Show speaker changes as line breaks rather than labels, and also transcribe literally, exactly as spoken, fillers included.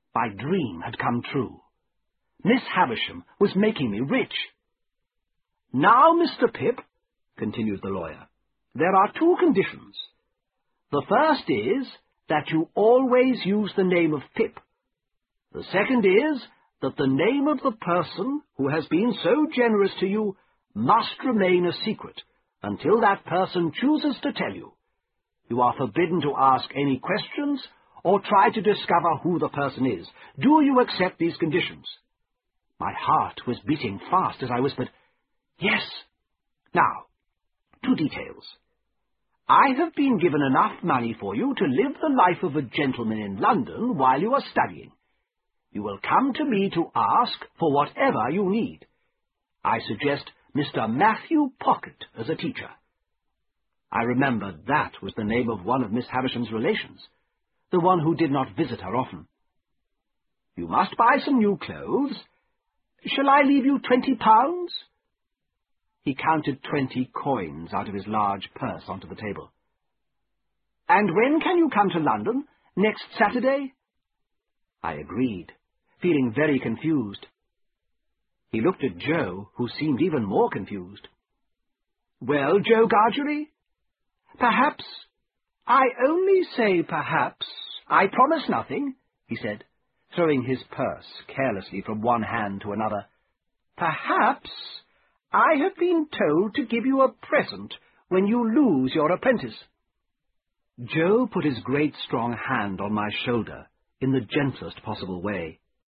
My dream had come true. Miss Havisham was making me rich. "Now, Mister Pip," continued the lawyer, "there are two conditions. The first is that you always use the name of Pip. The second is that the name of the person who has been so generous to you must remain a secret until that person chooses to tell you. You are forbidden to ask any questions or try to discover who the person is. Do you accept these conditions?" My heart was beating fast as I whispered, "Yes." Now, two details. I have been given enough money for you to live the life of a gentleman in London while you are studying. You will come to me to ask for whatever you need. I suggest Mister Matthew Pocket as a teacher. I remembered that was the name of one of Miss Havisham's relations, the one who did not visit her often. You must buy some new clothes. Shall I leave you twenty pounds? He counted twenty coins out of his large purse onto the table. "And when can you come to London? Next Saturday?" I agreed, feeling very confused. He looked at Joe, who seemed even more confused. "Well, Joe Gargery? Perhaps. I only say perhaps. I promise nothing," he said, throwing his purse carelessly from one hand to another. "Perhaps I have been told to give you a present when you lose your apprentice." Joe put his great strong hand on my shoulder in the gentlest possible way.